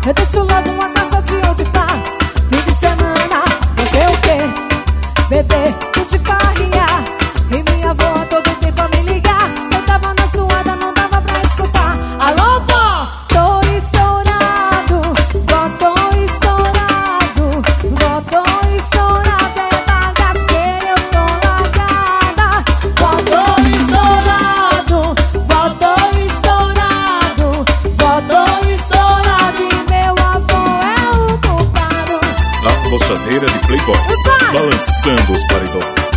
Eu deixo logo uma caixotinha de pá. Fim de semana, fazer o quê? Beber, curte farriar. E minha avó todo tempo a me ligar. Eu tava na suada, não dava pra escutar. Alô, vó! Tô estourado, vó, tô estourado. Vó, tô estourado, é bagaceira, eu tô largada. Vó, tô estourado, vó, tô estourado. Vó, tô estourado e meu avô é o culpado. A moçadeira de Playboys, balançando os paredões.